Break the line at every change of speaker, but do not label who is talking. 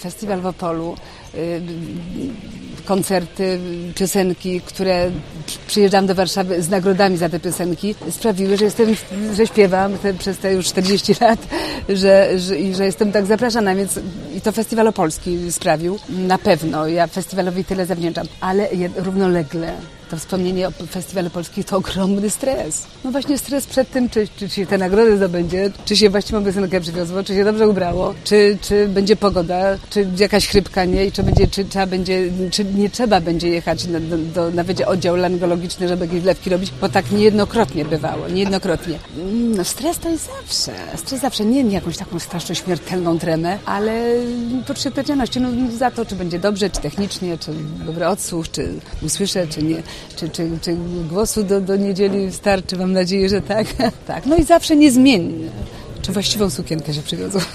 festiwal w Opolu, koncerty, piosenki, które przyjeżdżam do Warszawy z nagrodami za te piosenki, sprawiły, że śpiewam przez te już 40 lat, że jestem tak zapraszana, więc i to Festiwal Opolski sprawił. Na pewno, ja festiwalowi tyle zawdzięczam, ale równolegle to wspomnienie o Festiwalu Polskim to ogromny stres. No właśnie stres przed tym, czy się te nagrody zdobędzie, czy się właściwą piosenkę przywiozło, czy się dobrze ubrało, czy będzie pogoda, czy jakaś chrypka, nie? I czy nie trzeba będzie jechać na będzie oddział laryngologiczny, żeby jakieś wlewki robić, bo tak niejednokrotnie bywało, niejednokrotnie. No stres to jest zawsze, nie jakąś taką straszną śmiertelną tremę, ale poczucie odpowiedzialności, za to, czy będzie dobrze, czy technicznie, czy dobry odsłuch, czy usłyszę, czy nie. Czy głosu do niedzieli starczy? Mam nadzieję, że tak. Tak. No i zawsze niezmiennie. Czy właściwą sukienkę się przywiozło?